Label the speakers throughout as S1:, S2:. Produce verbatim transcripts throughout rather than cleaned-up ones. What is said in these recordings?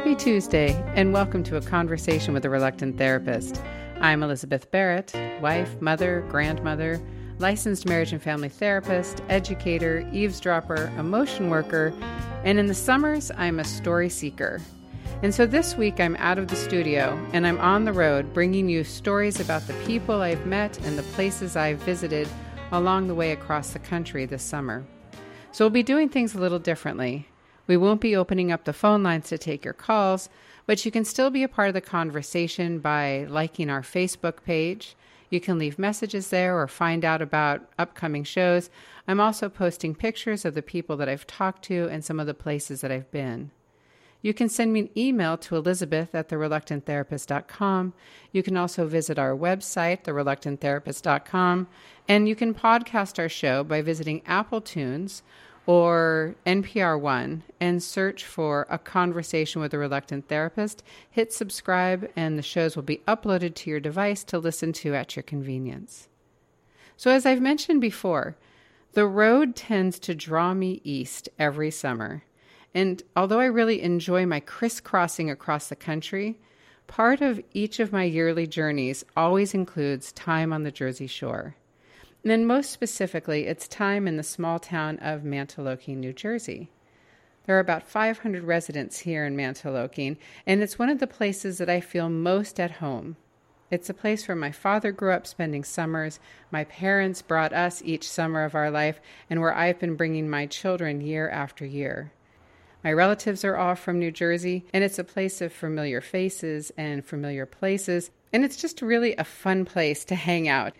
S1: Happy Tuesday, and welcome to A Conversation with a Reluctant Therapist. I'm Elizabeth Barrett, wife, mother, grandmother, licensed marriage and family therapist, educator, eavesdropper, emotion worker, and in the summers, I'm a story seeker. And so this week, I'm out of the studio, and I'm on the road bringing you stories about the people I've met and the places I've visited along the way across the country this summer. So we'll be doing things a little differently. We won't be opening up the phone lines to take your calls, but you can still be a part of the conversation by liking our Facebook page. You can leave messages there or find out about upcoming shows. I'm also posting pictures of the people that I've talked to and some of the places that I've been. You can send me an email to Elizabeth at the reluctant therapist dot com. You can also visit our website, the reluctant therapist dot com, and you can podcast our show by visiting Apple Tunes or N P R One and search for A Conversation with a Reluctant Therapist. Hit subscribe and the shows will be uploaded to your device to listen to at your convenience. So as I've mentioned before, the road tends to draw me east every summer. And although I really enjoy my crisscrossing across the country, part of each of my yearly journeys always includes time on the Jersey Shore. And then most specifically, it's time in the small town of Mantoloking, New Jersey. There are about five hundred residents here in Mantoloking, and it's one of the places that I feel most at home. It's a place where my father grew up spending summers, my parents brought us each summer of our life, and where I've been bringing my children year after year. My relatives are all from New Jersey, and it's a place of familiar faces and familiar places, and it's just really a fun place to hang out.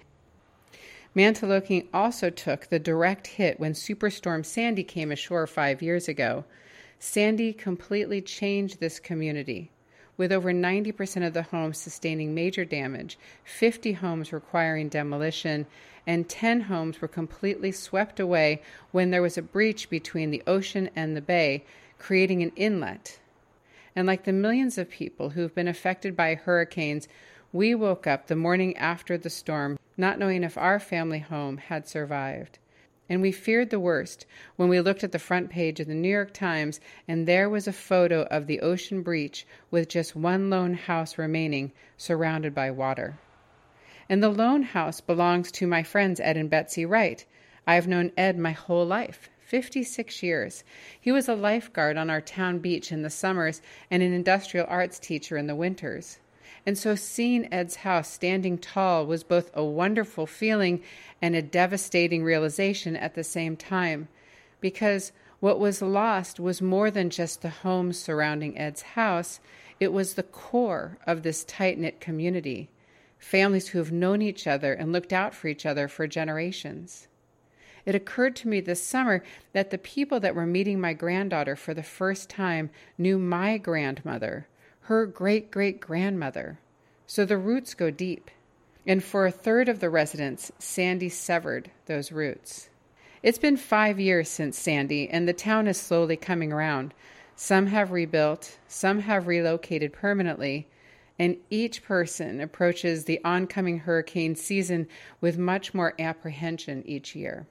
S1: Mantoloking also took the direct hit when Superstorm Sandy came ashore five years ago. Sandy completely changed this community, with over ninety percent of the homes sustaining major damage, fifty homes requiring demolition, and ten homes were completely swept away when there was a breach between the ocean and the bay, creating an inlet. And like the millions of people who've been affected by hurricanes, we woke up the morning after the storm not knowing if our family home had survived. And we feared the worst when we looked at the front page of the New York Times and there was a photo of the ocean breach with just one lone house remaining, surrounded by water. And the lone house belongs to my friends Ed and Betsy Wright. I've known Ed my whole life, fifty-six years. He was a lifeguard on our town beach in the summers and an industrial arts teacher in the winters. And so seeing Ed's house standing tall was both a wonderful feeling and a devastating realization at the same time, because what was lost was more than just the homes surrounding Ed's house. It was the core of this tight-knit community, families who have known each other and looked out for each other for generations. It occurred to me this summer that the people that were meeting my granddaughter for the first time knew my grandmother, her great-great-grandmother. So the roots go deep. And for a third of the residents, Sandy severed those roots. It's been five years since Sandy, and the town is slowly coming around. Some have rebuilt, some have relocated permanently, and each person approaches the oncoming hurricane season with much more apprehension each year.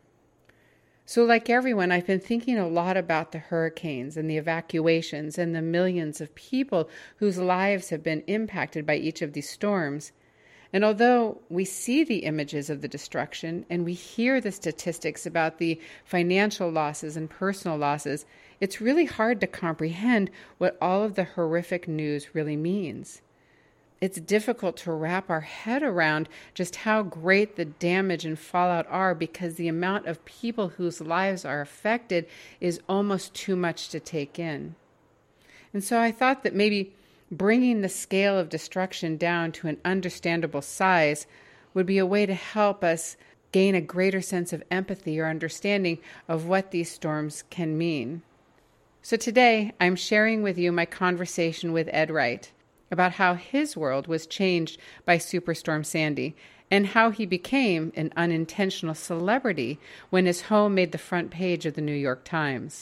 S1: So like everyone, I've been thinking a lot about the hurricanes and the evacuations and the millions of people whose lives have been impacted by each of these storms. And although we see the images of the destruction and we hear the statistics about the financial losses and personal losses, it's really hard to comprehend what all of the horrific news really means. It's difficult to wrap our head around just how great the damage and fallout are, because the amount of people whose lives are affected is almost too much to take in. And so I thought that maybe bringing the scale of destruction down to an understandable size would be a way to help us gain a greater sense of empathy or understanding of what these storms can mean. So today, I'm sharing with you my conversation with Ed Wright about how his world was changed by Superstorm Sandy and how he became an unintentional celebrity when his home made the front page of the New York Times.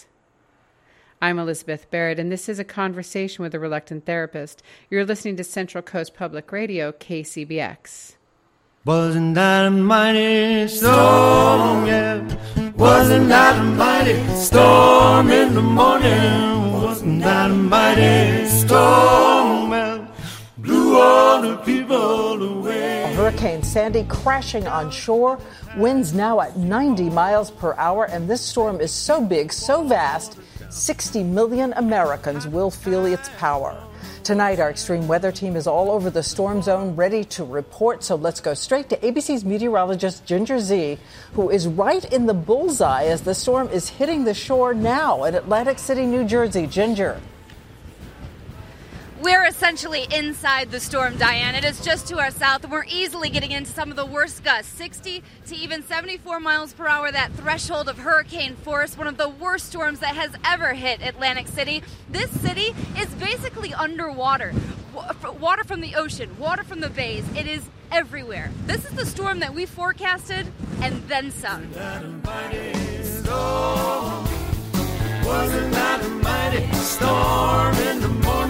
S1: I'm Elizabeth Barrett, and this is A Conversation with a Reluctant Therapist. You're listening to Central Coast Public Radio, K C B X.
S2: Wasn't that a mighty storm, yeah? Wasn't that a mighty storm in the morning? Wasn't that a mighty storm? storm and blew all the people away.
S3: Hurricane Sandy crashing on shore, winds now at ninety miles per hour, and this storm is so big, so vast, sixty million Americans will feel its power. Tonight, our extreme weather team is all over the storm zone, ready to report. So let's go straight to A B C's meteorologist Ginger Zee, who is right in the bullseye as the storm is hitting the shore now in Atlantic City, New Jersey. Ginger.
S4: We're essentially inside the storm, Diane. It is just to our south, and we're easily getting into some of the worst gusts, sixty to even seventy-four miles per hour, that threshold of hurricane force, one of the worst storms that has ever hit Atlantic City. This city is basically underwater. Water from the ocean, water from the bays. It is everywhere. This is the storm that we forecasted, and then some.
S2: Wasn't that a mighty storm in the morning?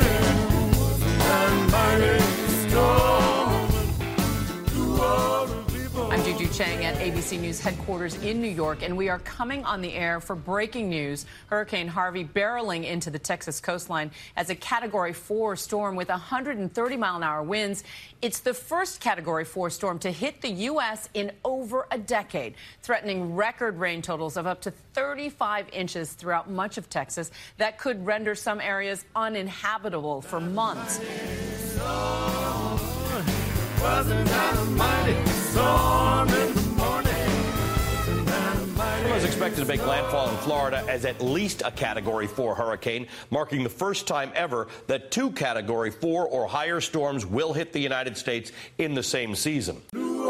S5: I'm Juju Chang at A B C News headquarters in New York, and we are coming on the air for breaking news. Hurricane Harvey barreling into the Texas coastline as a Category four storm with one hundred thirty mile an hour winds. It's the first Category four storm to hit the U S in over a decade, threatening record rain totals of up to thirty-five inches throughout much of Texas that could render some areas uninhabitable for months.
S2: Wasn't that a mighty storm in the morning?
S6: It was expected to make landfall in Florida as at least a Category four hurricane, marking the first time ever that two Category four or higher storms will hit the United States in the same season.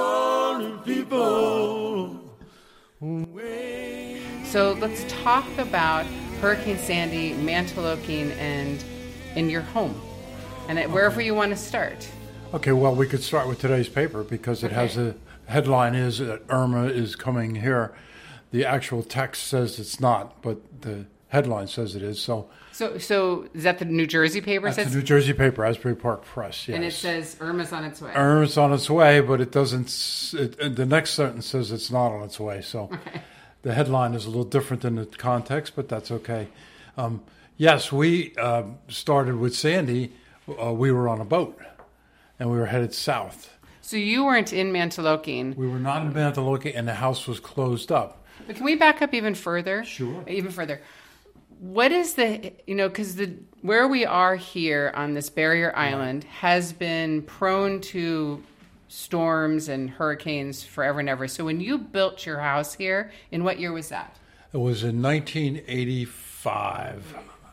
S1: So let's talk about Hurricane Sandy, Mantoloking, and in your home, and wherever you want to start.
S7: Okay, well, we could start with today's paper because it okay. has a headline is that Irma is coming here. The actual text says it's not, but the headline says it is. So,
S1: so, so is that the New Jersey paper?
S7: That's
S1: says?
S7: the New Jersey paper, Asbury Park Press. Yes.
S1: And it says Irma's on its way.
S7: Irma's on its way, but it doesn't. It, the next sentence says it's not on its way. So, okay. The headline is a little different than the context, but that's okay. Um, yes, we uh, started with Sandy. Uh, we were on a boat. And we were headed south.
S1: So you weren't in Mantoloking.
S7: We were not in Mantoloking, and the house was closed up.
S1: But can we back up even further?
S7: Sure.
S1: Even further. What is the, you know, because the where we are here on this barrier island has been prone to storms and hurricanes forever and ever. So when you built your house here, in what year was that?
S7: It was in nineteen eighty-five.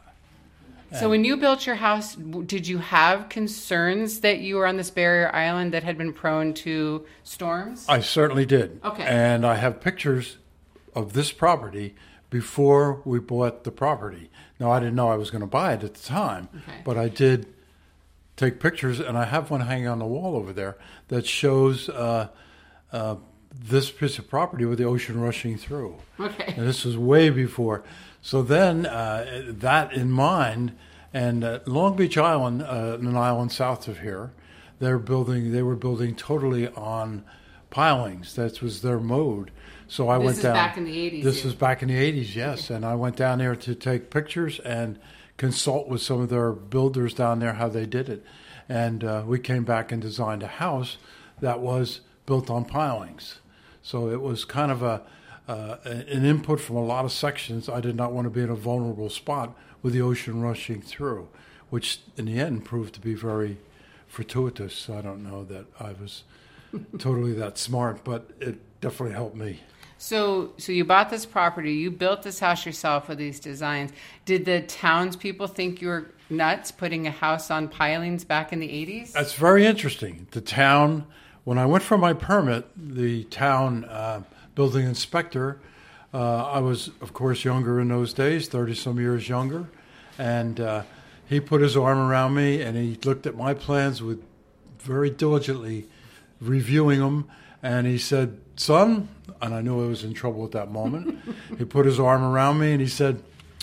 S1: So when you built your house, did you have concerns that you were on this barrier island that had been prone to storms?
S7: I certainly did.
S1: Okay.
S7: And I have pictures of this property before we bought the property. Now, I didn't know I was going to buy it at the time,
S1: okay.
S7: but I did take pictures, and I have one hanging on the wall over there that shows uh, uh, this piece of property with the ocean rushing through.
S1: Okay.
S7: And this was way before. So then, uh, that in mind, and uh, Long Beach Island, uh, an island south of here, they're building. They were building totally on pilings. That was their mode. So I
S1: this
S7: went
S1: is
S7: down.
S1: Back in the eighties.
S7: This was back in the eighties, yes. And I went down there to take pictures and consult with some of their builders down there how they did it. And uh, we came back and designed a house that was built on pilings. So it was kind of a Uh, an input from a lot of sections. I did not want to be in a vulnerable spot with the ocean rushing through, which in the end proved to be very fortuitous. I don't know that I was totally that smart, but it definitely helped me.
S1: So so you bought this property, you built this house yourself with these designs. Did the townspeople think you were nuts putting a house on pilings back in the eighties?
S7: That's very interesting. The town, when I went for my permit, the town uh, building inspector, uh, I was, of course, younger in those days, thirty-some years younger, and uh, he put his arm around me and he looked at my plans with very diligently reviewing them, and he said, son, and I knew I was in trouble at that moment, he put his arm around me and he said,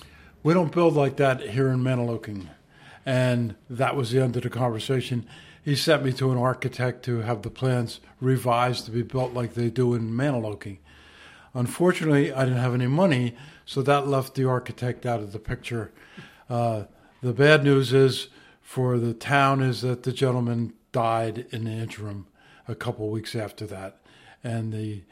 S7: we don't build like that here in Mantoloking. And that was the end of the conversation. He sent me to an architect to have the plans revised to be built like they do in Mantoloking. Unfortunately, I didn't have any money, so that left the architect out of the picture. Uh, the bad news is, for the town is that the gentleman died in the interim a couple of weeks after that. And the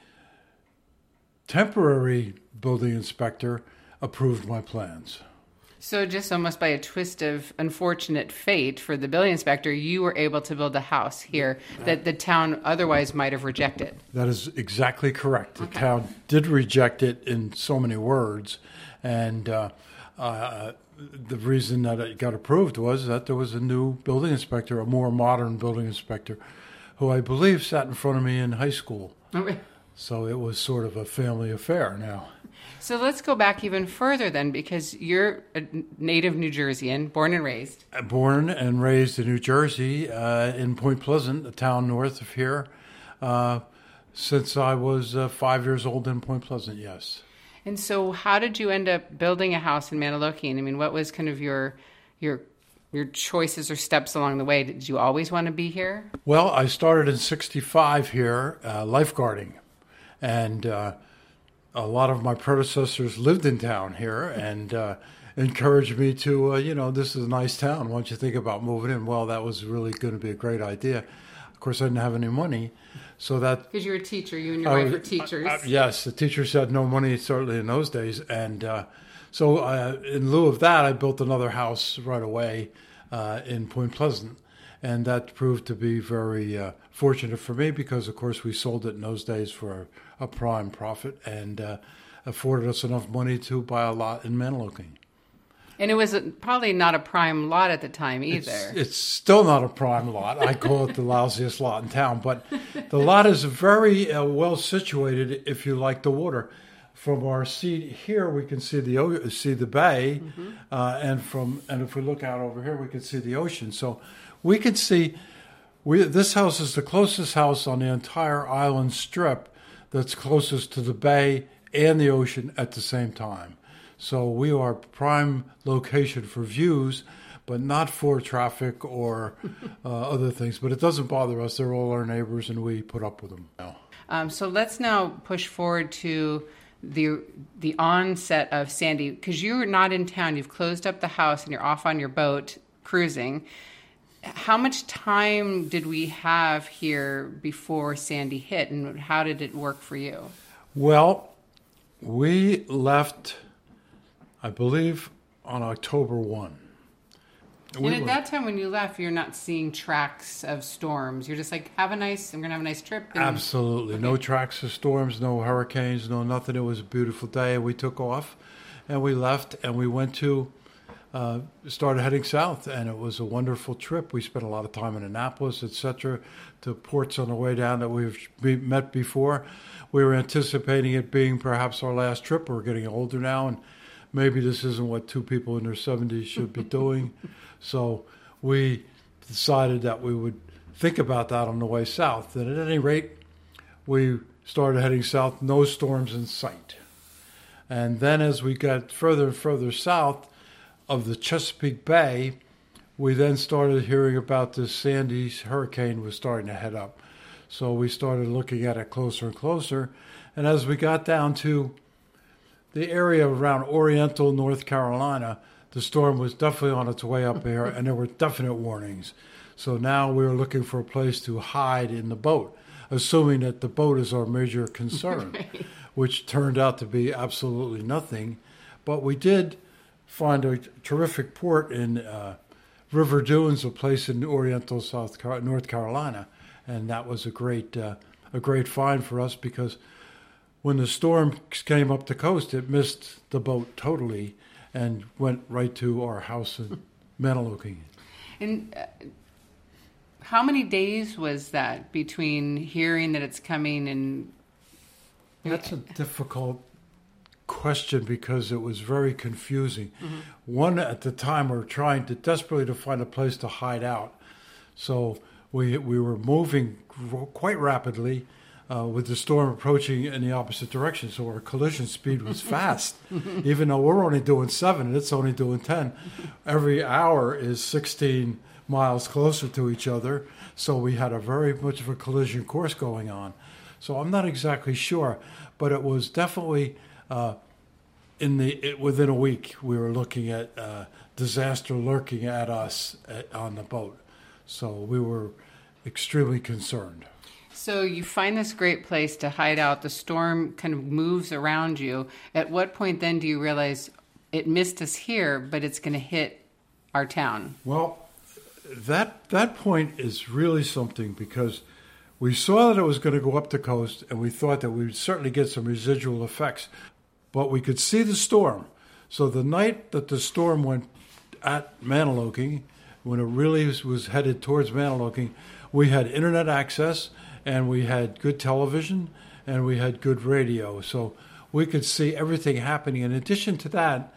S7: temporary building inspector approved my plans.
S1: So just almost by a twist of unfortunate fate for the building inspector, you were able to build a house here that the town otherwise might have rejected.
S7: That is exactly correct. The
S1: Okay.
S7: town did reject it in so many words. And uh, uh, the reason that it got approved was that there was a new building inspector, a more modern building inspector, who I believe sat in front of me in high school.
S1: Okay.
S7: So it was sort of a family affair now.
S1: So let's go back even further then, because you're a native New Jerseyan, born and raised.
S7: Born and raised in New Jersey, uh, in Point Pleasant, a town north of here, uh, since I was uh, five years old in Point Pleasant, yes.
S1: And so how did you end up building a house in Maniloki? I mean, what was kind of your your your choices or steps along the way? Did you always want to be here?
S7: Well, I started in sixty-five here, uh, lifeguarding. And uh, a lot of my predecessors lived in town here and uh, encouraged me to, uh, you know, this is a nice town. Why don't you think about moving in? Well, that was really going to be a great idea. Of course, I didn't have any money. So that
S1: Because you were a teacher, you and your
S7: I
S1: wife
S7: was-
S1: were teachers.
S7: Uh, yes, the teachers had no money, certainly in those days. And uh, so uh, in lieu of that, I built another house right away uh, in Point Pleasant. And that proved to be very uh, fortunate for me because, of course, we sold it in those days for a, a prime profit and uh, afforded us enough money to buy a lot in Maniloki.
S1: And it was a, probably not a prime lot at the time either.
S7: It's, it's still not a prime lot. I call it the lousiest lot in town. But the lot is very uh, well situated if you like the water. From our seat here, we can see the o- see the bay, mm-hmm. uh, and from and if we look out over here, we can see the ocean. So we can see we this house is the closest house on the entire island strip that's closest to the bay and the ocean at the same time. So we are prime location for views, but not for traffic or uh, other things. But it doesn't bother us. They're all our neighbors, and we put up with them now.
S1: Um, so let's now push forward to the the onset of Sandy, because you're not in town. You've closed up the house and you're off on your boat cruising. How much time did we have here before Sandy hit, and how did it work for you?
S7: Well, we left, I believe, on October first.
S1: And
S7: We
S1: at
S7: were-
S1: that time when you left, you're not seeing tracks of storms. You're just like, have a nice, I'm going to have a nice trip. And
S7: Absolutely. No tracks of storms, no hurricanes, no nothing. It was a beautiful day. We took off and we left and we went to, uh, started heading south, and it was a wonderful trip. We spent a lot of time in Annapolis, et cetera, to ports on the way down that we've be- met before. We were anticipating it being perhaps our last trip. We're getting older now, and maybe this isn't what two people in their seventies should be doing. So we decided that we would think about that on the way south. And at any rate, we started heading south, no storms in sight. And then as we got further and further south of the Chesapeake Bay, we then started hearing about this Sandy hurricane was starting to head up. So we started looking at it closer and closer. And as we got down to the area around Oriental, North Carolina, the storm was definitely on its way up there, and there were definite warnings. So now we were looking for a place to hide in the boat, assuming that the boat is our major concern, right. Which turned out to be absolutely nothing. But we did find a terrific port in uh, River Dunes, a place in Oriental, South Car- North Carolina, and that was a great uh, a great find for us because when the storm came up the coast, it missed the boat totally and went right to our house in Maniloki.
S1: And uh, how many days was that between hearing that it's coming and...
S7: That's a difficult question because it was very confusing. Mm-hmm. One, at the time, we were trying to desperately to find a place to hide out. So we we were moving quite rapidly uh, with the storm approaching in the opposite direction. So our collision speed was fast. Even though we're only doing seven and it's only doing ten, every hour is sixteen miles closer to each other. So we had a very much of a collision course going on. So I'm not exactly sure, but it was definitely uh, in the it, within a week we were looking at uh, disaster lurking at us at, on the boat. So we were extremely concerned.
S1: So you find this great place to hide out. The storm kind of moves around you. At what point then do you realize it missed us here, but it's going to hit our town?
S7: Well, that that point is really something, because we saw that it was going to go up the coast, and we thought that we would certainly get some residual effects. But we could see the storm. So the night that the storm went at Mantoloking, when it really was, was headed towards Mantoloking, we had internet access, and we had good television, and we had good radio. So we could see everything happening. In addition to that,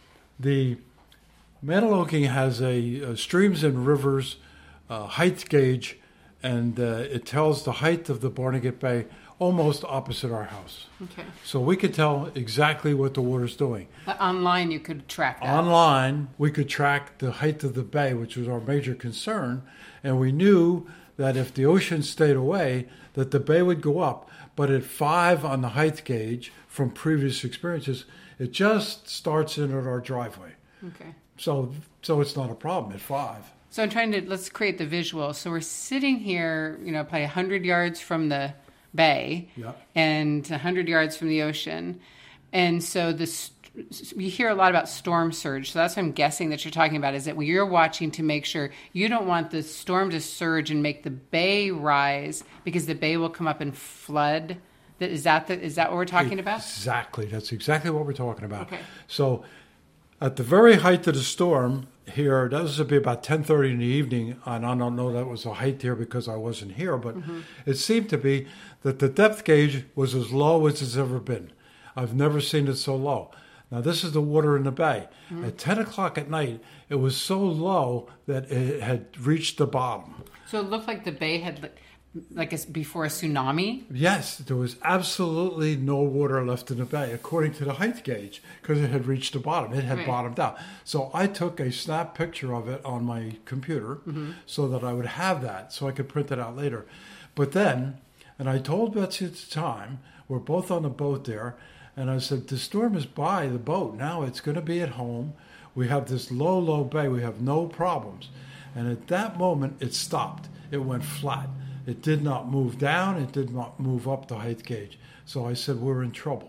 S7: the Mantoloking has a, a streams and rivers uh, height gauge, and uh, it tells the height of the Barnegat Bay almost opposite our house.
S1: Okay.
S7: So we could tell exactly what the water's doing.
S1: Uh, online, you could track that.
S7: Online, we could track the height of the bay, which was our major concern, and we knew that if the ocean stayed away, that the bay would go up. But at five on the height gauge, from previous experiences, it just starts in at our driveway.
S1: Okay.
S7: So, so it's not a problem at five.
S1: So I'm trying to, let's create the visual. So we're sitting here, you know, probably one hundred yards from the bay,
S7: yeah,
S1: and one hundred yards from the ocean. And so this, we hear a lot about storm surge. So that's what I'm guessing that you're talking about, is that you're watching to make sure you don't want the storm to surge and make the bay rise, because the bay will come up and flood. Is that the, is that what we're talking about?
S7: Exactly. That's exactly what we're talking about.
S1: Okay.
S7: So at the very height of the storm here, that was to be about ten thirty in the evening, and I don't know that was the height here because I wasn't here, but mm-hmm. it seemed to be that the depth gauge was as low as it's ever been. I've never seen it so low. Now, this is the water in the bay. Mm-hmm. At ten o'clock at night, it was so low that it had reached the bottom.
S1: So it looked like the bay had, like a, before a tsunami?
S7: Yes, there was absolutely no water left in the bay, according to the height gauge, because it had reached the bottom. It had right. bottomed out. So I took a snap picture of it on my computer mm-hmm. so that I would have that, so I could print it out later. But then, and I told Betsy at the time, we're both on the boat there, and I said, the storm is by the boat. Now it's going to be at home. We have this low, low bay. We have no problems. And at that moment, it stopped. It went flat. It did not move down. It did not move up the height gauge. So I said, we're in trouble.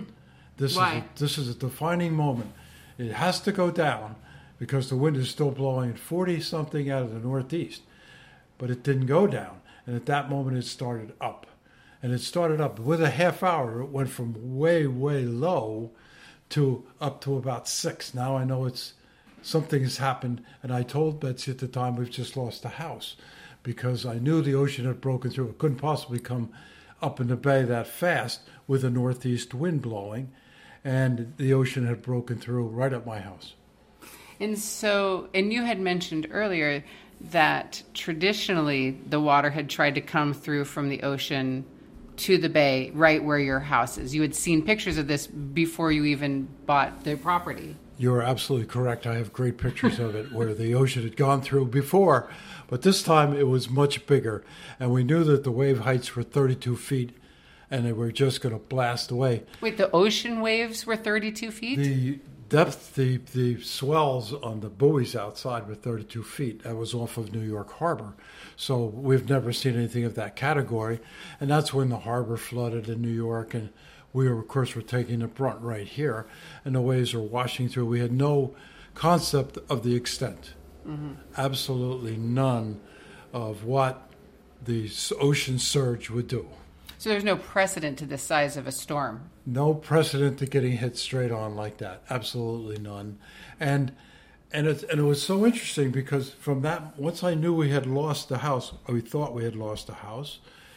S7: This
S1: Why?
S7: is a, this is a defining moment. It has to go down because the wind is still blowing at forty-something out of the northeast. But it didn't go down. And at that moment, it started up. And it started up. With a half hour, it went from way, way low to up to about six. Now I know it's something has happened. And I told Betsy at the time, we've just lost the house, because I knew the ocean had broken through. It couldn't possibly come up in the bay that fast with a northeast wind blowing. And the ocean had broken through right at my house.
S1: And so, and you had mentioned earlier that traditionally the water had tried to come through from the ocean to the bay right where your house is. You had seen pictures of this before you even bought the property.
S7: You're absolutely correct. I have great pictures of it where the ocean had gone through before, but this time it was much bigger. And we knew that the wave heights were thirty-two feet, and they were just going to blast away.
S1: Wait, the ocean waves were thirty-two feet?
S7: The depth, the, the swells on the buoys outside were thirty-two feet. That was off of New York Harbor. So we've never seen anything of that category. And that's when the harbor flooded in New York, and we, were, of course, were taking the brunt right here, and the waves were washing through. We had no concept of the extent, mm-hmm. absolutely none of what the ocean surge would do.
S1: So there's no precedent to the size of a storm?
S7: No precedent to getting hit straight on like that. Absolutely none. And and it, and it was so interesting because from that, once I knew we had lost the house, or we thought we had lost the house,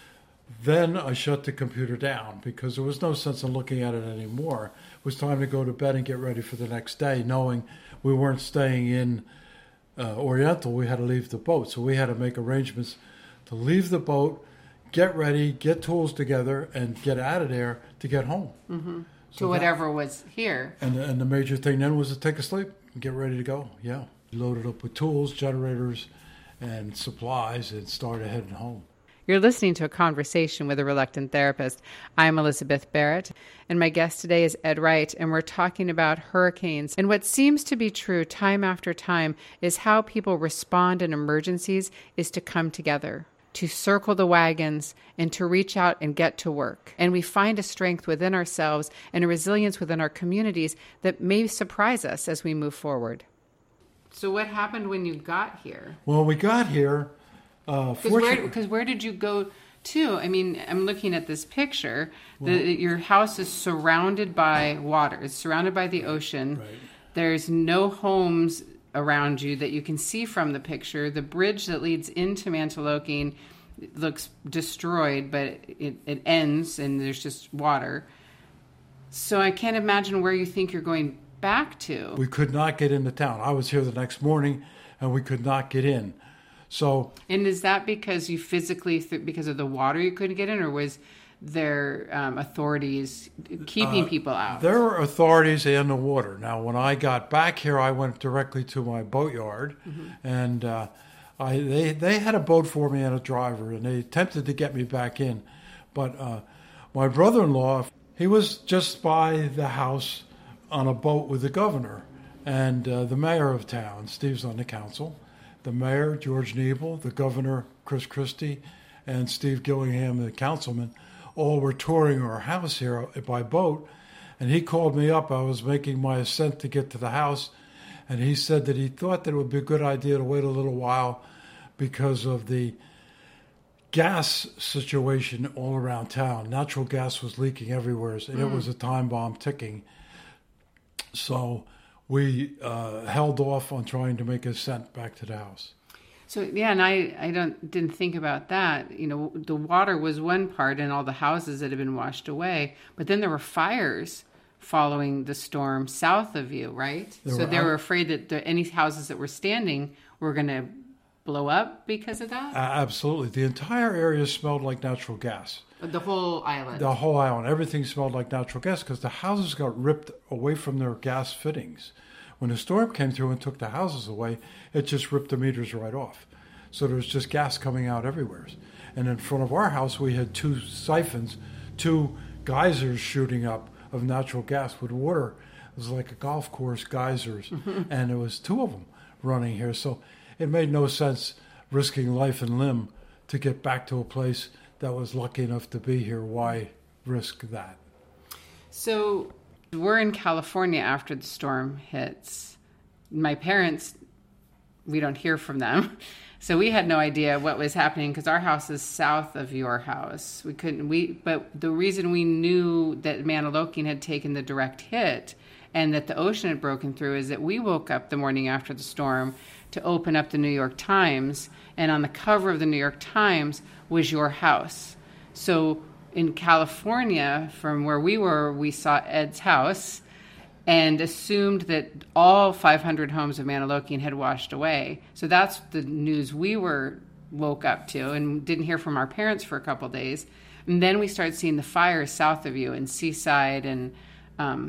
S7: then I shut the computer down because there was no sense in looking at it anymore. It was time to go to bed and get ready for the next day, knowing we weren't staying in uh, Oriental. We had to leave the boat. So we had to make arrangements to leave the boat, get ready, get tools together, and get out of there to get home.
S1: Mm-hmm.
S7: So
S1: to whatever that, was here.
S7: And, and the major thing then was to take a sleep and get ready to go. Yeah. Loaded up with tools, generators, and supplies, and started heading home.
S1: You're listening to a conversation with a reluctant therapist. I'm Elizabeth Barrett, and my guest today is Ed Wright, and we're talking about hurricanes. And what seems to be true time after time is how people respond in emergencies is to come together, to circle the wagons, and to reach out and get to work. And we find a strength within ourselves and a resilience within our communities that may surprise us as we move forward. So what happened when you got here?
S7: Well, we got here... Because uh,
S1: where, where did you go to? I mean, I'm looking at this picture. The, well, your house is surrounded by water. It's surrounded by the ocean.
S7: Right.
S1: There's no homes around you that you can see from the picture. The bridge that leads into Mantoloking looks destroyed, but it, it ends and there's just water. So I can't imagine where you think you're going back to.
S7: We could not get into town. I was here the next morning and we could not get in. So,
S1: and is that because you physically, th- because of the water, you couldn't get in, or was there um, authorities keeping uh, people out?
S7: There were authorities and the water. Now, when I got back here, I went directly to my boatyard, mm-hmm. and uh, I they they had a boat for me and a driver, and they attempted to get me back in, but uh, my brother-in-law, he was just by the house on a boat with the governor and uh, the mayor of town. Steve's on the council. The mayor, George Nebel, the governor, Chris Christie, and Steve Gillingham, the councilman, all were touring our house here by boat. And he called me up. I was making my ascent to get to the house. And he said that he thought that it would be a good idea to wait a little while because of the gas situation all around town. Natural gas was leaking everywhere, and mm. it was a time bomb ticking. So we uh, held off on trying to make a ascent back to the house.
S1: So yeah, and I, I don't didn't think about that. You know, the water was one part and all the houses that had been washed away, but then there were fires following the storm south of you, right? There so were, they were afraid that the, any houses that were standing were going to blow up because of that?
S7: Uh, absolutely. The entire area smelled like natural gas.
S1: The whole island?
S7: The whole island. Everything smelled like natural gas because the houses got ripped away from their gas fittings. When the storm came through and took the houses away, it just ripped the meters right off. So there was just gas coming out everywhere. And in front of our house, we had two siphons, two geysers shooting up of natural gas with water. It was like a golf course, geysers. And there was two of them running here. So it made no sense risking life and limb to get back to a place that was lucky enough to be here. Why risk that?
S1: So we're in California after the storm hits. My parents, we don't hear from them. So we had no idea what was happening because our house is south of your house. We couldn't, we, but the reason we knew that Mantoloking had taken the direct hit and that the ocean had broken through is that we woke up the morning after the storm to open up the New York Times, and on the cover of the New York Times was your house. So in California, from where we were, we saw Ed's house and assumed that all five hundred homes of Mantoloking had washed away. So that's the news we were woke up to and didn't hear from our parents for a couple of days. And then we started seeing the fires south of you in Seaside. And um,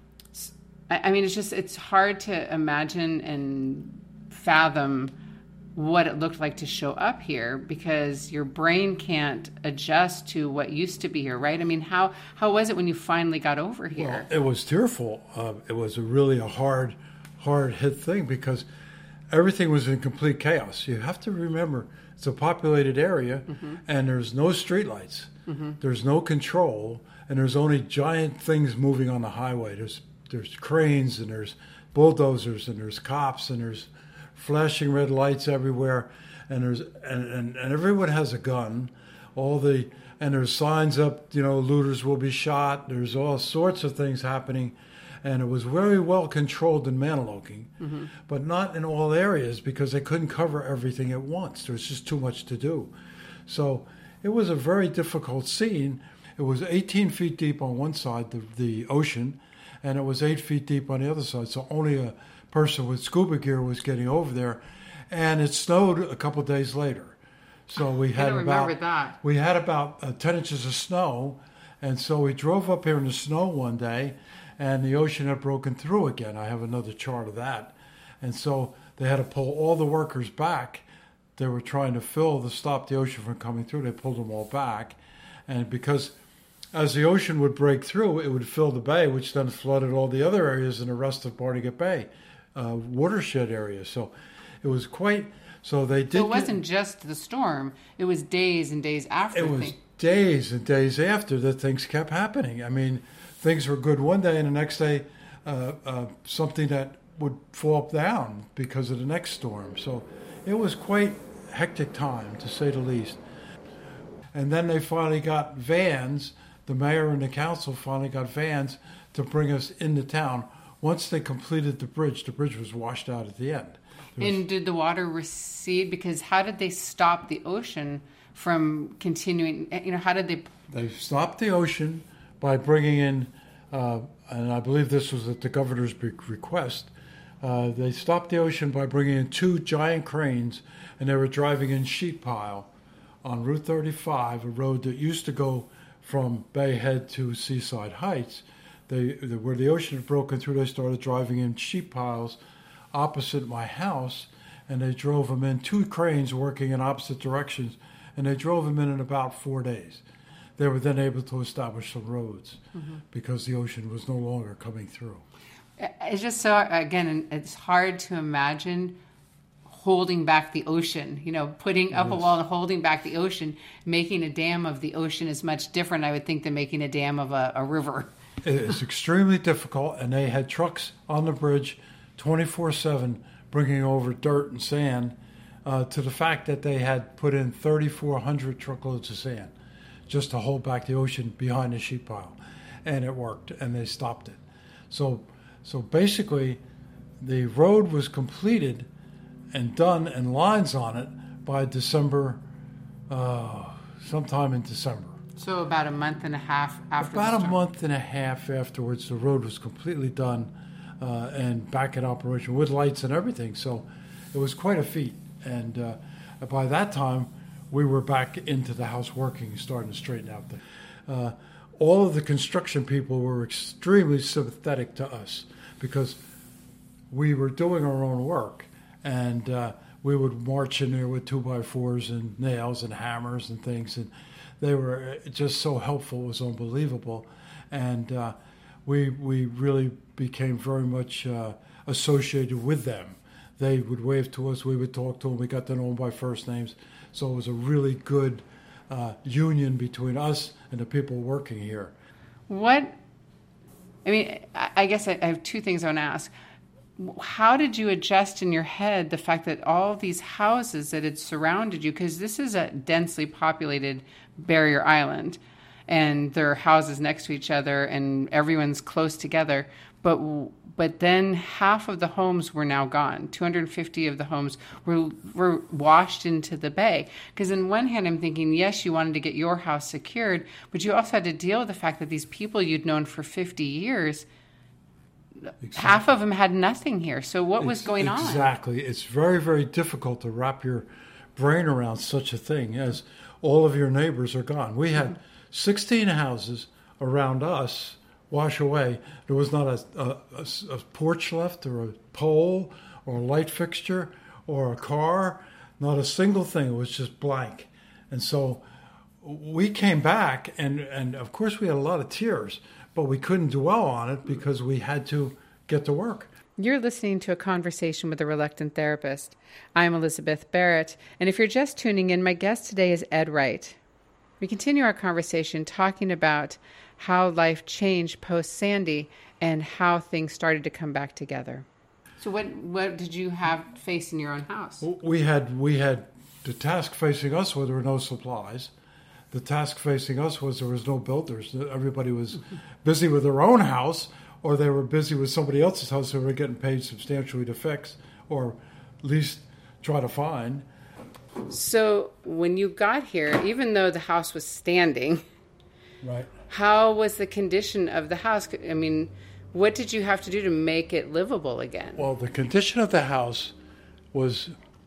S1: I, I mean, it's just, it's hard to imagine and fathom what it looked like to show up here because your brain can't adjust to what used to be here, right? I mean, how how was it when you finally got over here?
S7: Well, it was tearful. Uh, it was a really a hard, hard hit thing because everything was in complete chaos. You have to remember it's a populated area, mm-hmm. and there's no streetlights, mm-hmm. there's no control, and there's only giant things moving on the highway. There's there's cranes and there's bulldozers and there's cops and there's flashing red lights everywhere, and there's and, and, and everyone has a gun. All the and there's signs up, you know, looters will be shot. There's all sorts of things happening, and it was very well controlled in Mantoloking, mm-hmm. but not in all areas because they couldn't cover everything at once. There was just too much to do. So it was a very difficult scene. It was eighteen feet deep on one side, the the ocean, and it was eight feet deep on the other side. So only a person with scuba gear was getting over there, and it snowed a couple of days later. So we had
S1: I don't
S7: about
S1: remember that.
S7: we had about uh, ten inches of snow, and so we drove up here in the snow one day, and the ocean had broken through again. I have another chart of that, and so they had to pull all the workers back they were trying to fill to stop the ocean from coming through. They pulled them all back. And because as the ocean would break through, it would fill the bay, which then flooded all the other areas in the rest of Barnegat Bay, uh, watershed areas. So it was quite, so they did.
S1: So it wasn't get, just the storm, it was days and days after.
S7: It was thing. days and days after that things kept happening. I mean, things were good one day and the next day, uh, uh, something that would fall down because of the next storm. So it was quite hectic time, to say the least. And then they finally got vans. The mayor and the council finally got vans to bring us into town. Once they completed the bridge, the bridge was washed out at the end. Was,
S1: and did the water recede? Because how did they stop the ocean from continuing? You know, how did they?
S7: They stopped the ocean by bringing in, uh, and I believe this was at the governor's request. Uh, they stopped the ocean by bringing in two giant cranes, and they were driving in sheet pile on Route thirty-five, a road that used to go from Bay Head to Seaside Heights. They, where the ocean had broken through, they started driving in sheet piles opposite my house, and they drove them in, two cranes working in opposite directions, and they drove them in in about four days. They were then able to establish some roads mm-hmm. because the ocean was no longer coming through.
S1: It's just so, again, it's hard to imagine holding back the ocean, you know, putting up yes. a wall and holding back the ocean. Making a dam of the ocean is much different, I would think, than making a dam of a, a river.
S7: It's extremely difficult, and they had trucks on the bridge twenty-four seven bringing over dirt and sand uh, to the fact that they had put in thirty-four hundred truckloads of sand just to hold back the ocean behind the sheet pile. And it worked, and they stopped it. So, so basically, the road was completed and done and lines on it by December, uh, sometime in December.
S1: So about a month and a half after
S7: About
S1: the
S7: a
S1: storm.
S7: month and a half afterwards, the road was completely done uh, and back in operation with lights and everything. So it was quite a feat. And uh, by that time, we were back into the house working, starting to straighten out the. Uh, all of the construction people were extremely sympathetic to us because we were doing our own work. And uh, we would march in there with two by fours and nails and hammers and things, and they were just so helpful. It was unbelievable, and uh, we we really became very much uh, associated with them. They would wave to us, we would talk to them. We got to know them by first names, so it was a really good uh, union between us and the people working here.
S1: What? I mean, I guess I have two things I want to ask. How did you adjust in your head the fact that all these houses that had surrounded you, because this is a densely populated barrier island, and there are houses next to each other, and everyone's close together, but but then half of the homes were now gone. two hundred fifty of the homes were were washed into the bay. Because on one hand, I'm thinking, yes, you wanted to get your house secured, but you also had to deal with the fact that these people you'd known for fifty years, exactly. half of them had nothing here. So what was
S7: it's,
S1: going
S7: exactly.
S1: on?
S7: Exactly. It's very, very difficult to wrap your brain around such a thing as all of your neighbors are gone. We had sixteen houses around us wash away. There was not a, a, a, a porch left or a pole or a light fixture or a car, not a single thing. It was just blank. And so we came back, and, and of course we had a lot of tears, but we couldn't dwell on it because we had to get to work.
S1: You're listening to a conversation with a reluctant therapist. I'm Elizabeth Barrett, and if you're just tuning in, my guest today is Ed Wright. We continue our conversation talking about how life changed post-Sandy and how things started to come back together. So what what did you have facing your own house?
S7: We had we had the task facing us where there were no supplies. The task facing us was there was no builders. Everybody was busy with their own house, or they were busy with somebody else's house they were getting paid substantially to fix, or at least try to find.
S1: So when you got here, even though the house was standing,
S7: right?
S1: How was the condition of the house? I mean, what did you have to do to make it livable again?
S7: Well, the condition of the house was,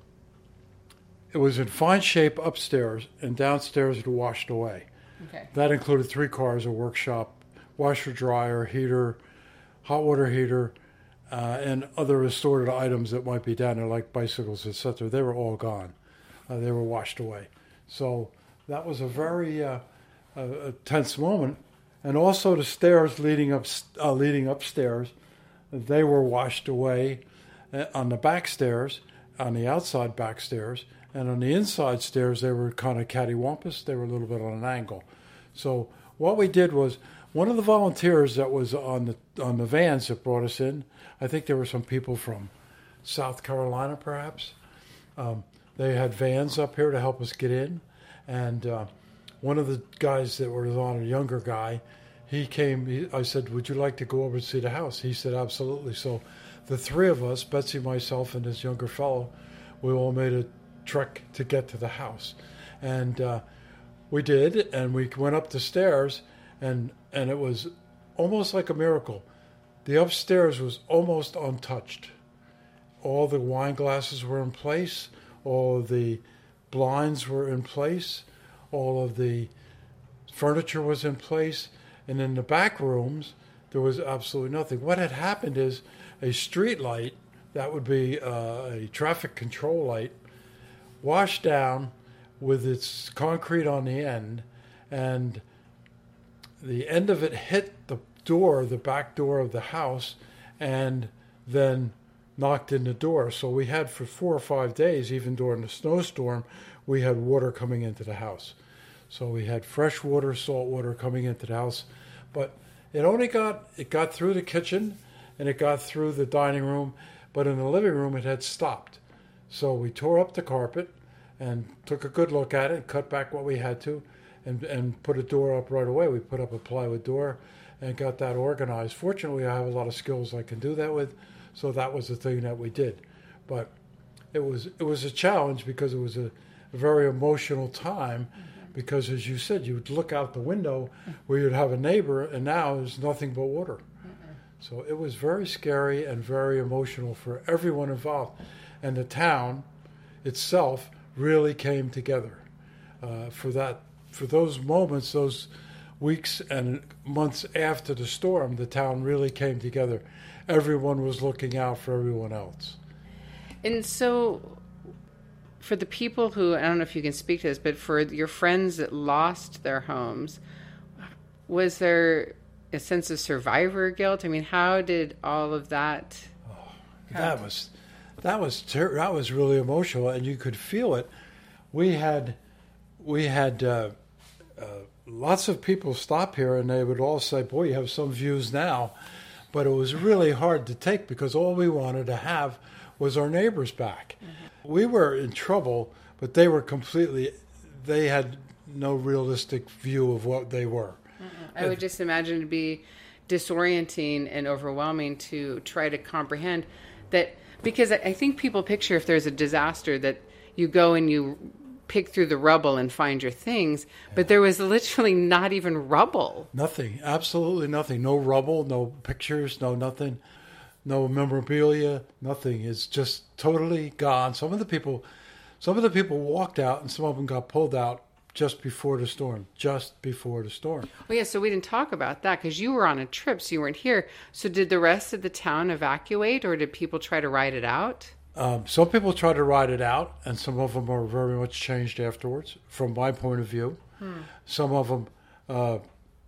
S7: it was in fine shape upstairs, and downstairs it washed away.
S1: Okay. That
S7: included three cars, a workshop, washer, dryer, heater, hot water heater, uh, and other assorted items that might be down there, like bicycles, et cetera. They were all gone. uh, they were washed away. So that was a very uh, a, a tense moment. And also the stairs leading up, uh, leading upstairs, they were washed away uh, on the back stairs, on the outside back stairs, and on the inside stairs they were kind of cattywampus. They were a little bit on an angle. So what we did was, one of the volunteers that was on the on the vans that brought us in, I think there were some people from South Carolina perhaps. Um, they had vans up here to help us get in, and uh, one of the guys that was on, a younger guy, he came, he, I said, would you like to go over and see the house? He said, absolutely. So the three of us, Betsy, myself, and this younger fellow, we all made a trek to get to the house. And uh, we did, and we went up the stairs, and, and it was almost like a miracle. The upstairs was almost untouched. All the wine glasses were in place, all of the blinds were in place, all of the furniture was in place, and in the back rooms, there was absolutely nothing. What had happened is a street light, that would be uh, a traffic control light, washed down with its concrete on the end, and the end of it hit the door, the back door of the house, and then knocked in the door. So we had for four or five days, even during the snowstorm, we had water coming into the house. So we had fresh water, salt water coming into the house. But it only got, it got through the kitchen and it got through the dining room, but in the living room it had stopped. So we tore up the carpet and took a good look at it, cut back what we had to, and, and put a door up right away. We put up a plywood door and got that organized. Fortunately, I have a lot of skills I can do that with, so that was the thing that we did. But it was it was a challenge because it was a, a very emotional time, because as you said, you would look out the window where you'd have a neighbor, and now there's nothing but water. So it was very scary and very emotional for everyone involved. And the town itself really came together uh, for that, for those moments, those weeks and months after the storm. The town really came together. Everyone was looking out for everyone else.
S1: And so for the people who, I don't know if you can speak to this, but for your friends that lost their homes, was there a sense of survivor guilt? I mean, how did all of that?
S7: Oh, that was that was ter- that was really emotional, and you could feel it. We had we had uh, uh, lots of people stop here, and they would all say, "Boy, you have some views now," but it was really hard to take because all we wanted to have was our neighbors back. Mm-hmm. We were in trouble, but they were completely. They had no realistic view of what they were.
S1: I would just imagine it'd be disorienting and overwhelming to try to comprehend that, because I think people picture if there's a disaster that you go and you pick through the rubble and find your things, but there was literally not even rubble.
S7: Nothing, absolutely nothing. No rubble, no pictures, no nothing, no memorabilia, nothing. It's just totally gone. Some of the people, some of the people walked out, and some of them got pulled out just before the storm, just before the storm.
S1: Well, yeah, so we didn't talk about that because you were on a trip, so you weren't here. So did the rest of the town evacuate, or did people try to ride it out?
S7: Um, some people tried to ride it out, and some of them were very much changed afterwards, from my point of view. Hmm. Some of them uh,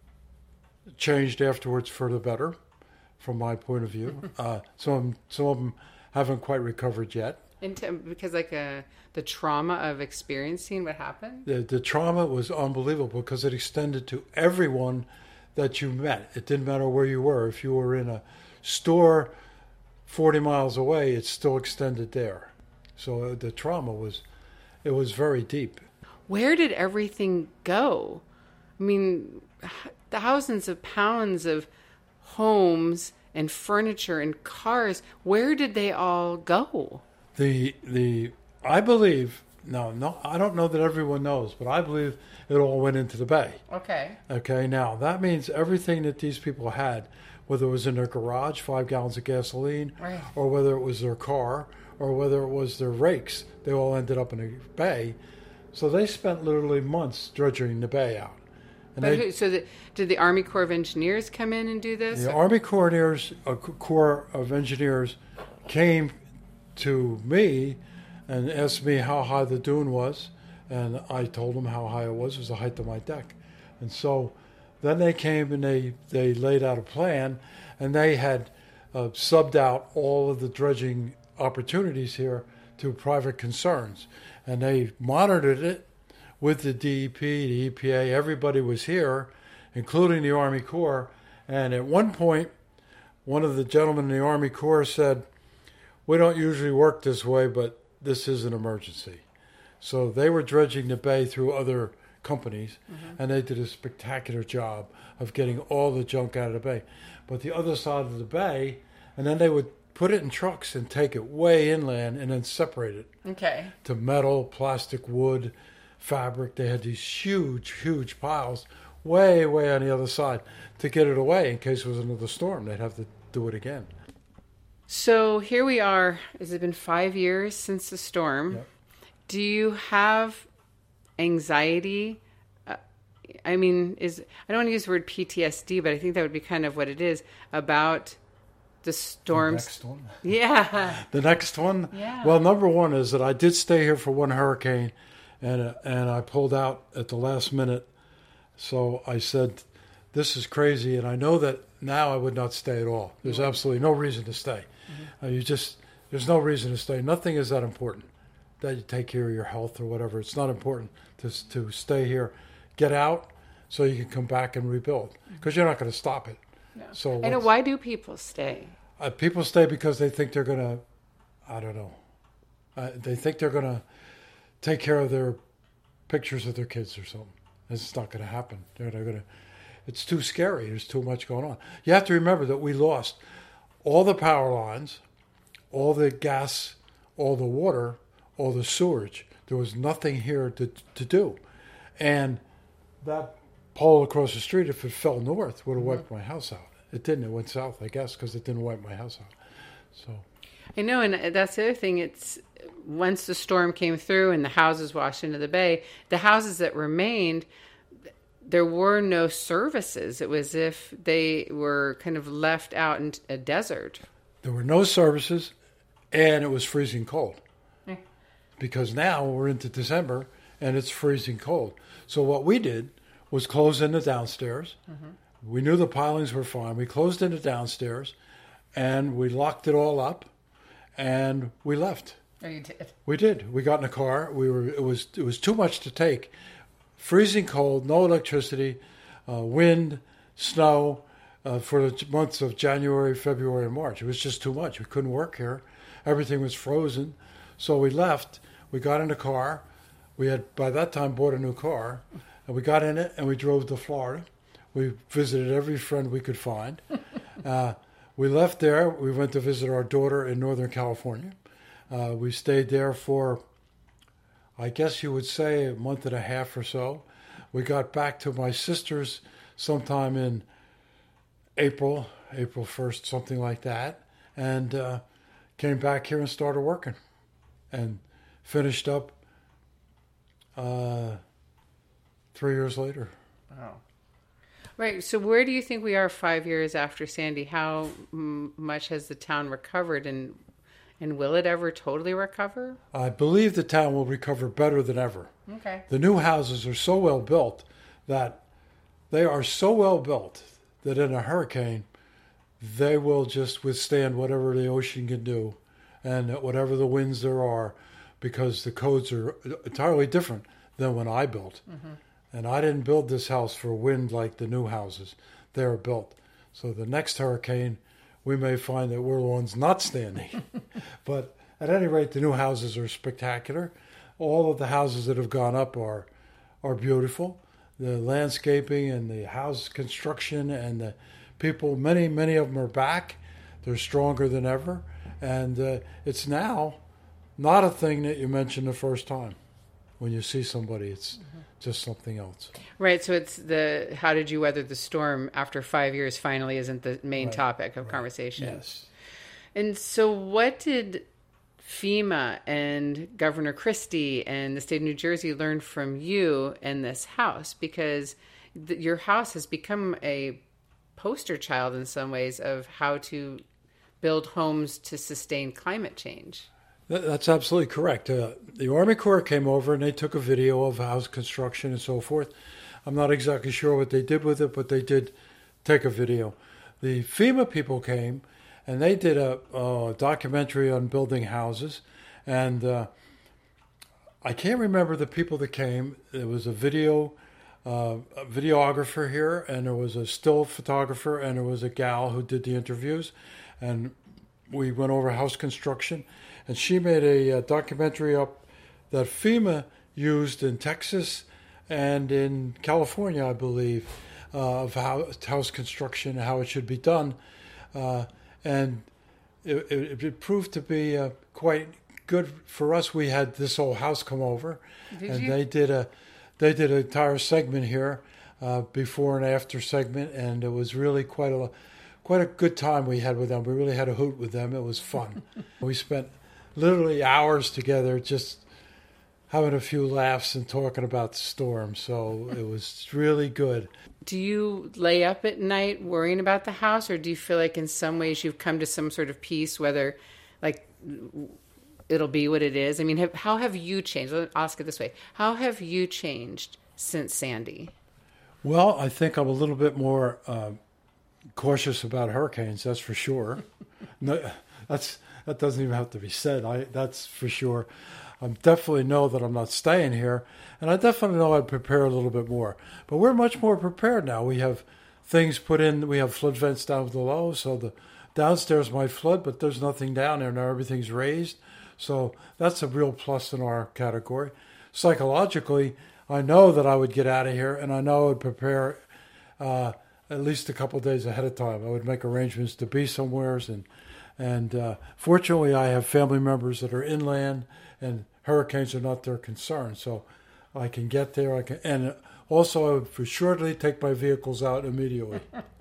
S7: changed afterwards for the better, from my point of view. uh, some, some of them haven't quite recovered yet.
S1: Into, because like a, the trauma of experiencing what happened?
S7: The, the trauma was unbelievable because it extended to everyone that you met. It didn't matter where you were. If you were in a store forty miles away, it still extended there. So the trauma was, it was very deep.
S1: Where did everything go? I mean, thousands of pounds of homes and furniture and cars. Where did they all go?
S7: The the I believe no no I don't know that everyone knows, but I believe it all went into the bay.
S1: Okay.
S7: Okay. Now that means everything that these people had, whether it was in their garage, five gallons of gasoline,
S1: right,
S7: or whether it was their car, or whether it was their rakes, they all ended up in the bay. So they spent literally months dredging the bay out. And
S1: but
S7: they,
S1: who, so the, did the Army Corps of Engineers come in and do this?
S7: The
S1: or?
S7: Army Corps of Engineers, uh, Corps of Engineers came to me and asked me how high the dune was, and I told them how high it was. It was the height of my deck. And so then they came and they, they laid out a plan, and they had uh, subbed out all of the dredging opportunities here to private concerns. And they monitored it with the D E P, the E P A. Everybody was here, including the Army Corps. And at one point, one of the gentlemen in the Army Corps said, "We don't usually work this way, but this is an emergency." So they were dredging the bay through other companies, mm-hmm. and they did a spectacular job of getting all the junk out of the bay. But the other side of the bay, and then they would put it in trucks and take it way inland and then separate it.
S1: Okay.
S7: To metal, plastic, wood, fabric. They had these huge, huge piles way, way on the other side to get it away in case there was another storm. They'd have to do it again.
S1: So here we are. Has it been five years since the storm?
S7: Yep.
S1: Do you have anxiety? Uh, I mean, is I don't want to use the word P T S D, but I think that would be kind of what it is about the storms.
S7: The next one?
S1: Yeah.
S7: The next one?
S1: Yeah.
S7: Well, number one is that I did stay here for one hurricane, and uh, and I pulled out at the last minute. So I said, this is crazy, and I know that now I would not stay at all. There's absolutely no reason to stay. Mm-hmm. Uh, you just, there's no reason to stay. Nothing is that important, that you take care of your health or whatever. It's not important to to stay here. Get out so you can come back and rebuild, because you're not going to stop it.
S1: No.
S7: So
S1: and why do people stay?
S7: Uh, people stay because they think they're going to, I don't know, uh, they think they're going to take care of their pictures of their kids or something. It's not going to happen. They're, they're going to. It's too scary. There's too much going on. You have to remember that we lost all the power lines, all the gas, all the water, all the sewage. There was nothing here to to do. And that pole across the street, if it fell north, would have mm-hmm. wiped my house out. It didn't. It went south, I guess, because it didn't wipe my house out. So,
S1: I know, and that's the other thing. It's once the storm came through and the houses washed into the bay, the houses that remained, there were no services. It was as if they were kind of left out in a desert.
S7: There were no services, and it was freezing cold. Mm. Because now we're into December, and it's freezing cold. So what we did was close in the downstairs. Mm-hmm. We knew the pilings were fine. We closed in the downstairs, and we locked it all up, and we left.
S1: Oh, you did? We
S7: did. We got in a car. We were. It was. It was too much to take. Freezing cold, no electricity, uh, wind, snow, uh, for the months of January, February, and March. It was just too much. We couldn't work here. Everything was frozen. So we left. We got in a car. We had, by that time, bought a new car. And we got in it, and we drove to Florida. We visited every friend we could find. uh, we left there. We went to visit our daughter in Northern California. Uh, we stayed there for, I guess you would say, a month and a half or so. We got back to my sister's sometime in April, April first, something like that, and uh, came back here and started working and finished up uh, three years later.
S1: Wow. Right. So where do you think we are five years after Sandy? How m- much has the town recovered, and and will it ever totally recover?
S7: I believe the town will recover better than ever.
S1: Okay.
S7: The new houses are so well built that they are so well built that in a hurricane, they will just withstand whatever the ocean can do and whatever the winds there are, because the codes are entirely different than when I built. Mm-hmm. And I didn't build this house for wind like the new houses. They are built. So the next hurricane, we may find that we're the ones not standing. But at any rate, the new houses are spectacular. All of the houses that have gone up are are beautiful. The landscaping and the house construction and the people, many, many of them are back. They're stronger than ever. And uh, it's now not a thing that you mentioned the first time. When you see somebody, it's mm-hmm. just something else.
S1: Right. So it's the how did you weather the storm after five years finally isn't the main
S7: right.
S1: topic of
S7: right.
S1: conversation.
S7: Yes. And
S1: so what did FEMA and Governor Christie and the state of New Jersey learn from you and this house? Because th- your house has become a poster child in some ways of how to build homes to sustain climate change.
S7: That's absolutely correct. Uh, the Army Corps came over and they took a video of house construction and so forth. I'm not exactly sure what they did with it, but they did take a video. The FEMA people came and they did a, a documentary on building houses. And uh, I can't remember the people that came. There was a video uh, a videographer here, and there was a still photographer, and there was a gal who did the interviews. And we went over house construction. And she made a, a documentary up that FEMA used in Texas and in California, I believe, uh, of how house construction, how it should be done. Uh, and it, it, it proved to be uh, quite good for us. We had this whole house come over, did and you? they did a they did an entire segment here, uh, before and after segment, and it was really quite a quite a good time we had with them. We really had a hoot with them. It was fun. We spent literally hours together just having a few laughs and talking about the storm. So it was really good.
S1: Do you lay up at night worrying about the house, or do you feel like in some ways you've come to some sort of peace, whether like it'll be what it is? I mean, have, how have you changed? Let me ask it this way. How have you changed since Sandy?
S7: Well, I think I'm a little bit more uh, cautious about hurricanes, that's for sure. No, that's... That doesn't even have to be said. I that's for sure. I definitely know that I'm not staying here, and I definitely know I'd prepare a little bit more. But we're much more prepared now. We have things put in. We have flood vents down below, so the downstairs might flood, but there's nothing down there now. Everything's raised, so that's a real plus in our category. Psychologically, I know that I would get out of here, and I know I would prepare uh, at least a couple of days ahead of time. I would make arrangements to be somewheres and. And uh, fortunately, I have family members that are inland, and hurricanes are not their concern. So I can get there. I can, and also I would for surely take my vehicles out immediately.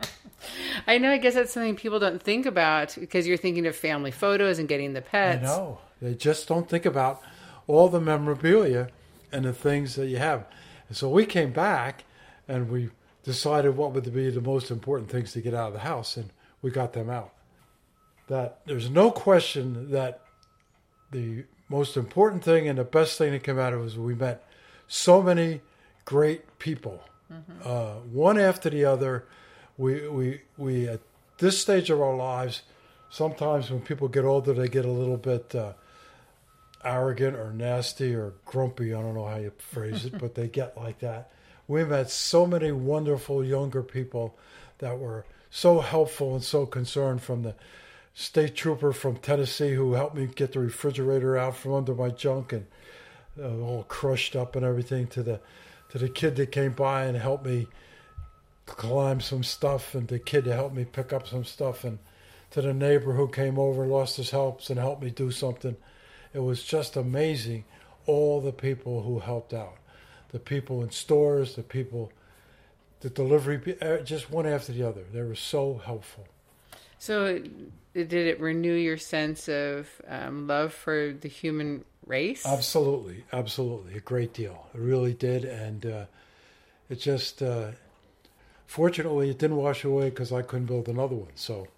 S1: I know. I guess that's something people don't think about because you're thinking of family photos and getting the pets.
S7: I know. They just don't think about all the memorabilia and the things that you have. And so we came back, and we decided what would be the most important things to get out of the house, and we got them out. That there's no question that the most important thing and the best thing that came out of it was we met so many great people, mm-hmm. uh, one after the other. We we we at this stage of our lives, sometimes when people get older, they get a little bit uh, arrogant or nasty or grumpy. I don't know how you phrase it, but they get like that. We met so many wonderful younger people that were so helpful and so concerned, from the state trooper from Tennessee who helped me get the refrigerator out from under my junk and uh, all crushed up and everything, to the to the kid that came by and helped me climb some stuff, and the kid that helped me pick up some stuff, and to the neighbor who came over, lost his helps, and helped me do something. It was just amazing, all the people who helped out. The people in stores, the people, the delivery, just one after the other. They were so helpful.
S1: So did it renew your sense of um, love for the human race?
S7: Absolutely. Absolutely. A great deal. It really did. And uh, it just, uh, fortunately, it didn't wash away because I couldn't build another one. So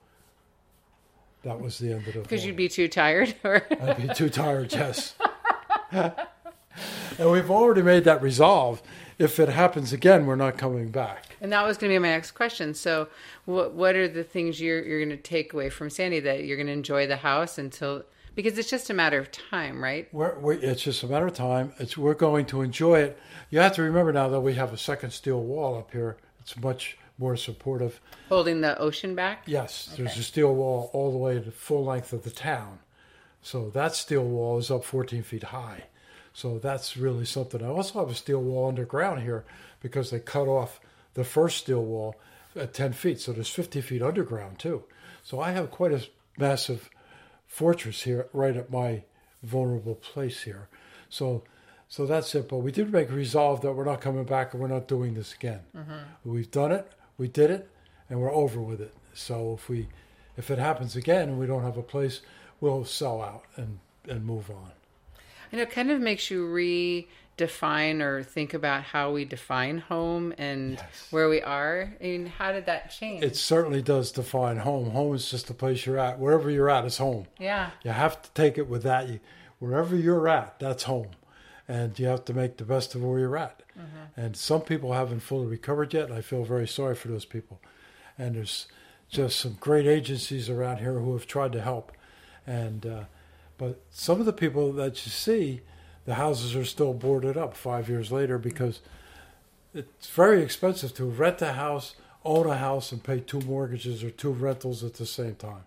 S7: that was the end of it.
S1: Because you'd be too tired? Or?
S7: I'd be too tired, yes. And we've already made that resolve. If it happens again, we're not coming back.
S1: And that was going to be my next question. So what what are the things you're you're going to take away from Sandy, that you're going to enjoy the house until, because it's just a matter of time, right?
S7: We're, we're, it's just a matter of time. It's We're going to enjoy it. You have to remember now that we have a second steel wall up here. It's much more supportive.
S1: Holding the ocean back?
S7: Yes.
S1: Okay.
S7: There's a steel wall all the way to the full length of the town. So that steel wall is up fourteen feet high. So that's really something. I also have a steel wall underground here because they cut off the first steel wall at ten feet. So there's fifty feet underground too. So I have quite a massive fortress here right at my vulnerable place here. So so that's it. But we did make a resolve that we're not coming back and we're not doing this again. Mm-hmm. We've done it. We did it. And we're over with it. So if we if it happens again and we don't have a place, we'll sell out and, and move on.
S1: And it kind of makes you redefine or think about how we define home and yes. where we are. I mean, how did that change?
S7: It certainly does define home. Home is just the place you're at. Wherever you're at is home.
S1: Yeah.
S7: You have to take it with that. You, wherever you're at, that's home. And you have to make the best of where you're at. Mm-hmm. And some people haven't fully recovered yet, and I feel very sorry for those people. And there's just some great agencies around here who have tried to help. And uh, but some of the people that you see, the houses are still boarded up five years later because it's very expensive to rent a house, own a house, and pay two mortgages or two rentals at the same time.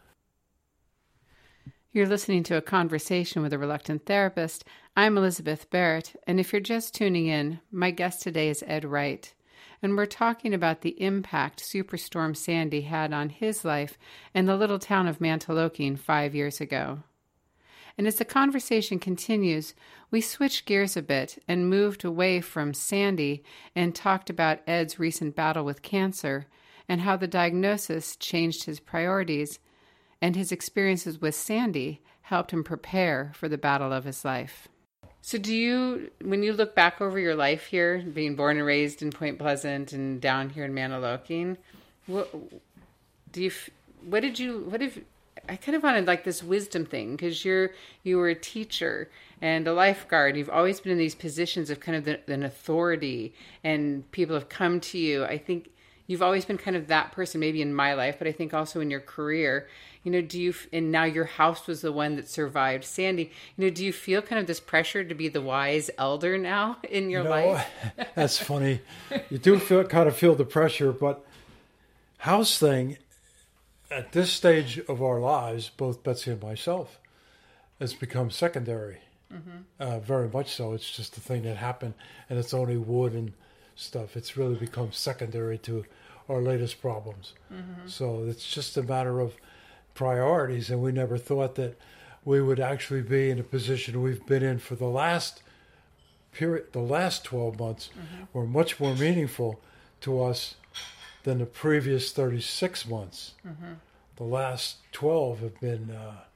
S1: You're listening to a conversation with a reluctant therapist. I'm Elizabeth Barrett, and if you're just tuning in, my guest today is Ed Wright, and we're talking about the impact Superstorm Sandy had on his life in the little town of Mantoloking five years ago. And as the conversation continues, we switched gears a bit and moved away from Sandy and talked about Ed's recent battle with cancer and how the diagnosis changed his priorities, and his experiences with Sandy helped him prepare for the battle of his life. So do you, when you look back over your life here, being born and raised in Point Pleasant and down here in Mantoloking, what do you, what did you, what if, I kind of wanted like this wisdom thing, because you're, you were a teacher and a lifeguard. You've always been in these positions of kind of the, an authority, and people have come to you. I think you've always been kind of that person, maybe in my life, but I think also in your career. You know, do you, and now your house was the one that survived Sandy. You know, do you feel kind of this pressure to be the wise elder now in your
S7: no,
S1: life?
S7: That's funny. You do feel kind of feel the pressure, but house thing, at this stage of our lives, both Betsy and myself, has become secondary. Mm-hmm. Uh, very much so. It's just a thing that happened, and it's only wood and stuff. It's really become secondary to our latest problems. Mm-hmm. So it's just a matter of priorities, and we never thought that we would actually be in a position we've been in for the last period. The last twelve months mm-hmm. were much more meaningful to us than the previous thirty-six months. Mm-hmm. The last twelve have been uh,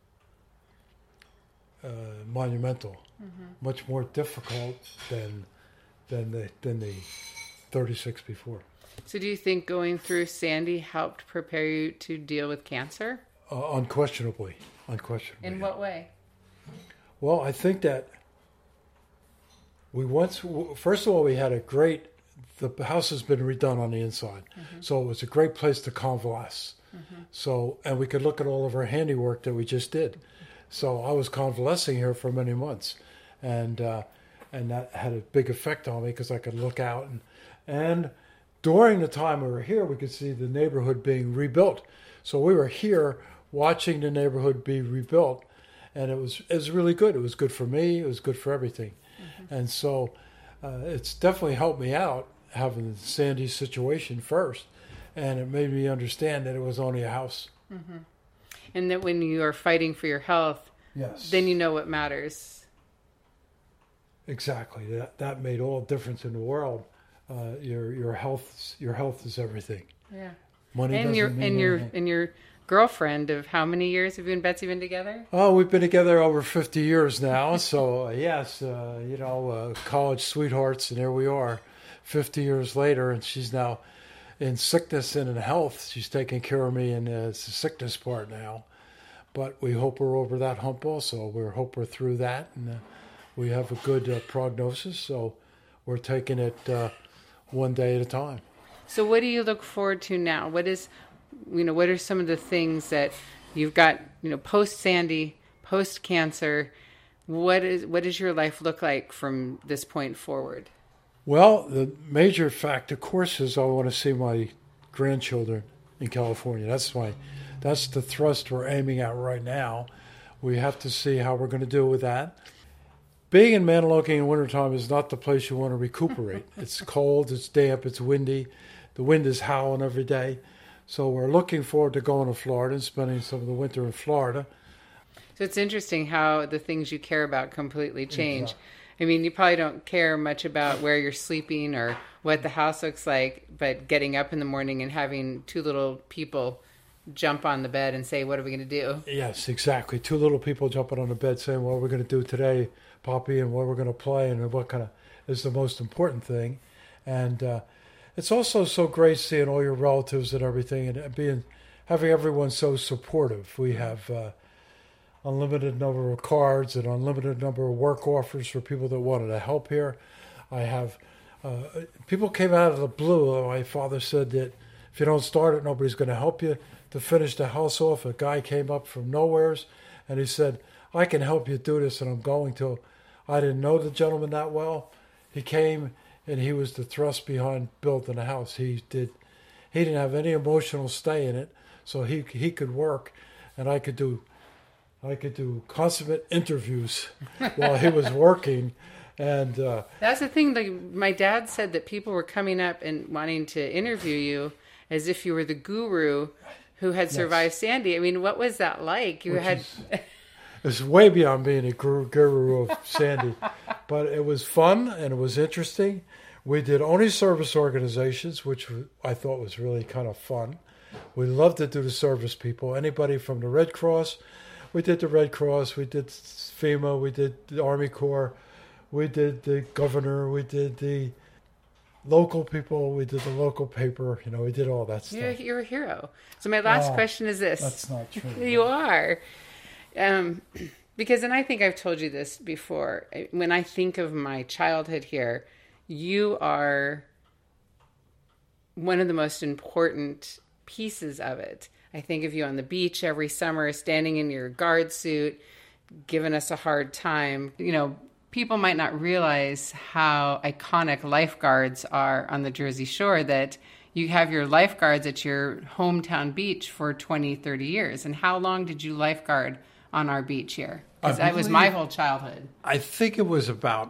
S7: uh, monumental, mm-hmm. much more difficult than than the than the thirty-six before.
S1: So do you think going through Sandy helped prepare you to deal with cancer?
S7: Uh, unquestionably. Unquestionably.
S1: In what way?
S7: Well, I think that we once, first of all, we had a great, the house has been redone on the inside. Mm-hmm. So it was a great place to convalesce. Mm-hmm. So, and we could look at all of our handiwork that we just did. So I was convalescing here for many months. And, uh, and that had a big effect on me because I could look out and, and during the time we were here, we could see the neighborhood being rebuilt. So we were here watching the neighborhood be rebuilt, and it was it was really good. It was good for me. It was good for everything. Mm-hmm. And so uh, it's definitely helped me out having the Sandy situation first, and it made me understand that it was only a house.
S1: Mm-hmm. And that when you are fighting for your health,
S7: yes,
S1: then you know what matters.
S7: Exactly. That that made all the difference in the world. Uh, your your health your health is everything.
S1: Yeah.
S7: Money
S1: and
S7: doesn't
S1: your
S7: mean
S1: and your
S7: anything.
S1: and your girlfriend of how many years have you and Betsy been together?
S7: Oh, we've been together over fifty years now. So uh, yes, uh, you know, uh, college sweethearts, and here we are, fifty years later, and she's now in sickness and in health. She's taking care of me, and uh, it's the sickness part now. But we hope we're over that hump also. We hope we're through that, and uh, we have a good uh, prognosis. So we're taking it uh, one day at a time.
S1: So what do you look forward to now? What is, you know, what are some of the things that you've got, you know, post Sandy, post cancer? What is what does your life look like from this point forward?
S7: Well, the major fact, of course, is I want to see my grandchildren in California. That's my, that's the thrust we're aiming at right now. We have to see how we're going to do with that. Being in Mantoloking in wintertime is not the place you want to recuperate. It's cold, it's damp, it's windy. The wind is howling every day. So we're looking forward to going to Florida and spending some of the winter in Florida.
S1: So it's interesting how the things you care about completely change.
S7: Exactly.
S1: I mean, you probably don't care much about where you're sleeping or what the house looks like, but getting up in the morning and having two little people jump on the bed and say, what are we going to do?
S7: Yes, exactly. Two little people jumping on the bed saying, what are we going to do today, Poppy, and what we're going to play, and what kind of is the most important thing. And uh, it's also so great seeing all your relatives and everything, and being having everyone so supportive. We have uh, unlimited number of cards and unlimited number of work offers for people that wanted to help here. I have uh, people came out of the blue. My father said that if you don't start it, nobody's going to help you. To finish the house off, a guy came up from nowheres, and he said, I can help you do this, and I'm going to. I didn't know the gentleman that well. He came, and he was the thrust behind building the house. He did. He didn't have any emotional stay in it, so he he could work, and I could do, I could do consummate interviews while he was working, and uh,
S1: that's the thing. Like my dad said that people were coming up and wanting to interview you as if you were the guru who had survived yes. Sandy. I mean, what was that like? You
S7: Which
S1: had.
S7: Is, it's way beyond being a guru, guru of Sandy, but it was fun and it was interesting. We did only service organizations, which I thought was really kind of fun. We loved to do the service people. Anybody from the Red Cross, we did the Red Cross, we did FEMA, we did the Army Corps, we did the governor, we did the local people, we did the local paper, you know, we did all that stuff.
S1: You're, you're a hero. So my last
S7: oh,
S1: question is this.
S7: That's not true.
S1: You are. Um, because, and I think I've told you this before, when I think of my childhood here, you are one of the most important pieces of it. I think of you on the beach every summer, standing in your guard suit, giving us a hard time. You know, people might not realize how iconic lifeguards are on the Jersey Shore, that you have your lifeguards at your hometown beach for twenty, thirty years. And how long did you lifeguard on our beach here? Because that was my whole childhood.
S7: I think it was about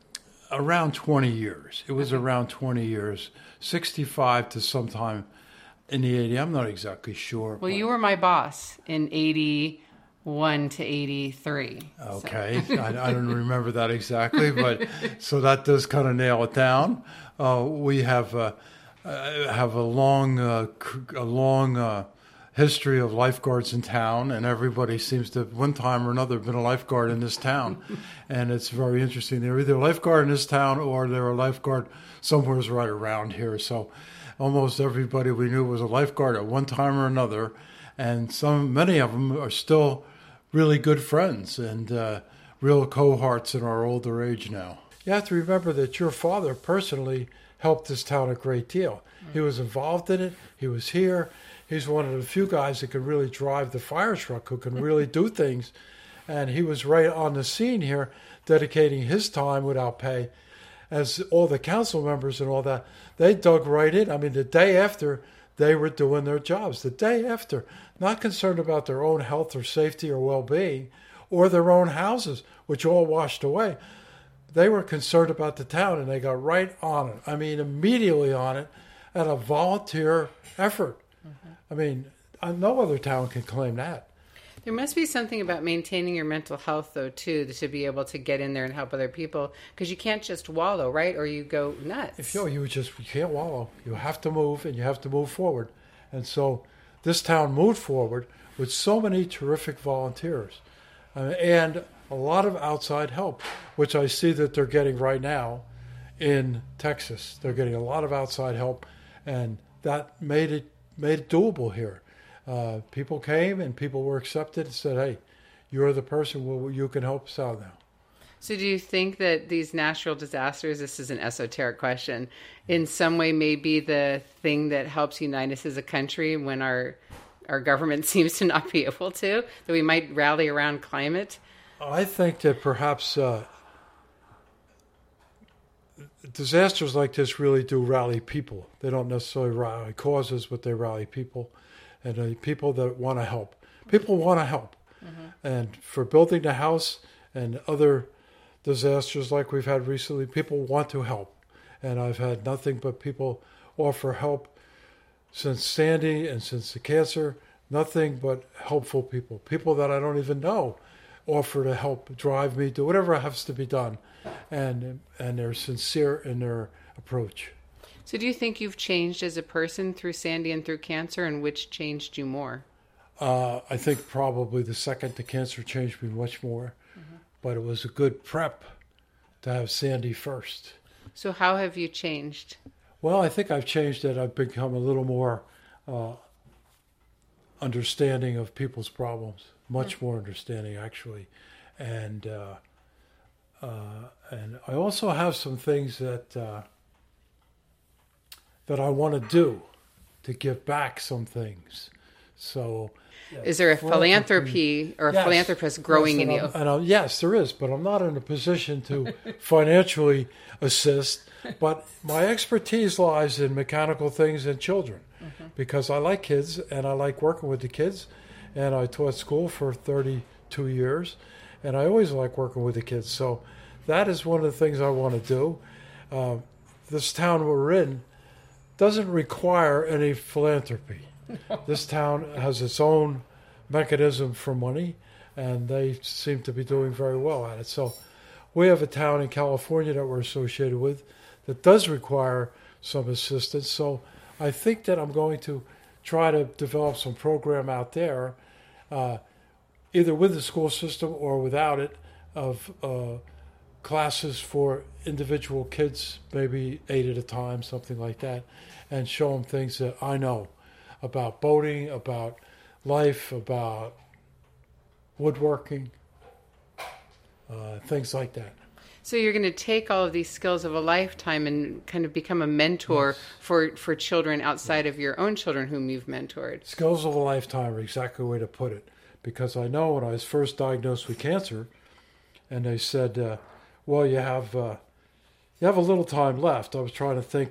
S7: around twenty years. It was around twenty years, sixty-five to sometime in the eighties. I'm not exactly sure.
S1: Well, you were my boss in eighty-one to eighty-three.
S7: Okay. So. I, I don't remember that exactly, but so that does kind of nail it down. Uh, we have uh, uh, have a long, uh, a long uh, history of lifeguards in town, and everybody seems to, one time or another, been a lifeguard in this town. And it's very interesting. They're either a lifeguard in this town or they're a lifeguard somewhere right around here. So almost everybody we knew was a lifeguard at one time or another. And some, many of them are still really good friends and uh, real cohorts in our older age now. You have to remember that your father personally helped this town a great deal. He was involved in it. He was here. He's one of the few guys that could really drive the fire truck, who can really do things. And he was right on the scene here, dedicating his time without pay. As all the council members and all that, they dug right in. I mean, the day after, they were doing their jobs. The day after, not concerned about their own health or safety or well-being, or their own houses, which all washed away. They were concerned about the town, and they got right on it. I mean, immediately on it, at a volunteer effort. Mm-hmm. I mean, no other town can claim that.
S1: There must be something about maintaining your mental health, though, too, to be able to get in there and help other people, because you can't just wallow, right? Or you go nuts.
S7: If you, you just you can't wallow. You have to move, and you have to move forward. And so this town moved forward with so many terrific volunteers uh, and a lot of outside help, which I see that they're getting right now in Texas. They're getting a lot of outside help, and that made it made it doable here. Uh, people came and people were accepted and said, hey, you're the person, well, you can help us out now.
S1: So do you think that these natural disasters, this is an esoteric question, in some way may be the thing that helps unite us as a country when our our government seems to not be able to, that we might rally around climate?
S7: I think that perhaps uh, disasters like this really do rally people. They don't necessarily rally causes, but they rally people. And uh, people that want to help. People want to help. Mm-hmm. And for building the house and other disasters like we've had recently, people want to help. And I've had nothing but people offer help since Sandy and since the cancer. Nothing but helpful people. People that I don't even know offer to help drive me, do whatever has to be done. And, and they're sincere in their approach.
S1: So do you think you've changed as a person through Sandy and through cancer, and which changed you more?
S7: Uh, I think probably the second the cancer changed me much more, mm-hmm. but it was a good prep to have Sandy first.
S1: So how have you changed?
S7: Well, I think I've changed that I've become a little more uh, understanding of people's problems. much more understanding actually, and uh, uh, and I also have some things that uh, that I want to do to give back some things. So,
S1: is there a philanthropy or a
S7: yes,
S1: philanthropist growing
S7: yes,
S1: in
S7: and
S1: you?
S7: I'm, and I'm, yes, there is, but I'm not in a position to financially assist. But my expertise lies in mechanical things and children, mm-hmm. because I like kids and I like working with the kids. And I taught school for thirty-two years, and I always like working with the kids. So that is one of the things I want to do. Uh, this town we're in doesn't require any philanthropy. This town has its own mechanism for money, and they seem to be doing very well at it. So we have a town in California that we're associated with that does require some assistance. So I think that I'm going to try to develop some program out there, uh, either with the school system or without it, of uh, classes for individual kids, maybe eight at a time, something like that, and show them things that I know about boating, about life, about woodworking, uh, things like that.
S1: So you're going to take all of these skills of a lifetime and kind of become a mentor yes. for, for children outside of your own children whom you've mentored.
S7: Skills of a lifetime are exactly the way to put it. Because I know when I was first diagnosed with cancer, and they said, uh, well, you have uh, you have a little time left. I was trying to think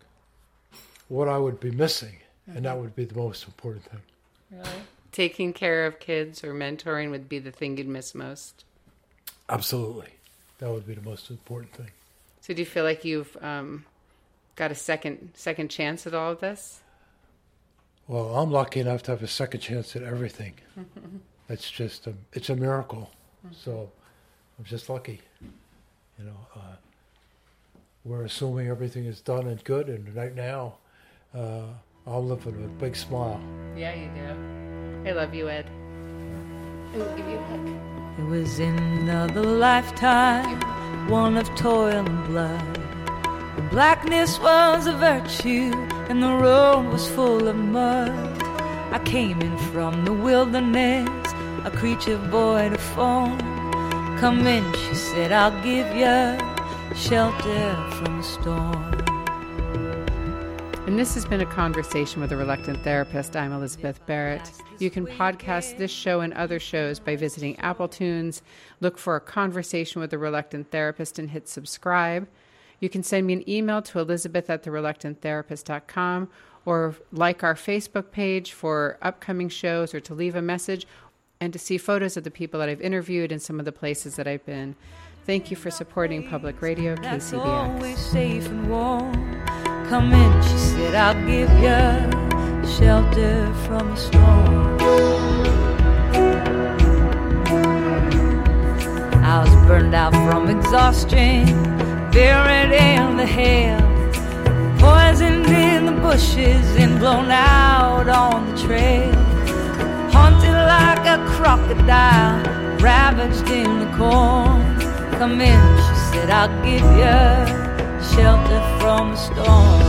S7: what I would be missing, mm-hmm. and that would be the most important thing.
S1: Really? Taking care of kids or mentoring would be the thing you'd miss most?
S7: Absolutely. That would be the most important thing.
S1: So do you feel like you've um, got a second second chance at all of this?
S7: Well, I'm lucky enough to have a second chance at everything. It's just a, it's a miracle. Mm-hmm. So I'm just lucky. You know, uh, we're assuming everything is done and good, and right now, uh, I'm living with a big smile.
S1: Yeah, you do. I love you, Ed. I will give you a hug.
S8: It was in another lifetime, one of toil and blood. The blackness was a virtue, and the road was full of mud. I came in from the wilderness, a creature void of form. Come in, she said, I'll give you shelter from the storm.
S1: And this has been a conversation with a reluctant therapist. I'm Elizabeth Barrett. You can podcast this show and other shows by visiting Apple Tunes. Look for A Conversation with a Reluctant Therapist and hit subscribe. You can send me an email to elizabeth at the reluctant therapist dot com, or like our Facebook page for upcoming shows, or to leave a message and to see photos of the people that I've interviewed and some of the places that I've been. Thank you for supporting Public Radio, K C B X.
S8: Always safe and warm. Come in, she said, I'll give you shelter from the storm. I was burned out from exhaustion, buried in the hail, poisoned in the bushes and blown out on the trail, haunted like a crocodile, ravaged in the corn. Come in, she said, I'll give you shelter from the storm.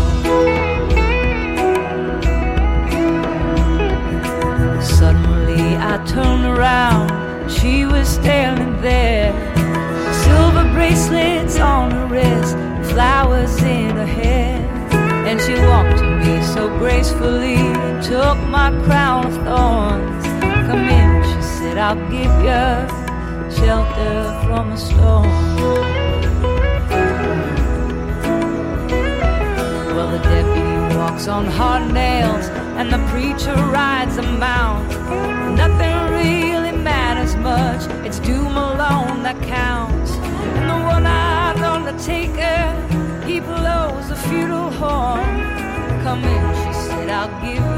S8: Suddenly I turned around, she was standing there, silver bracelets on her wrist, flowers in her hair. And she walked to me so gracefully and took my crown of thorns. Come in, she said, I'll give you shelter from the storm. Well, the deputy walks on hard nails and the preacher rides a mount. Nothing really matters much, it's doom alone that counts. And the one-eyed undertaker, he blows a funeral horn. Come in, she said, I'll give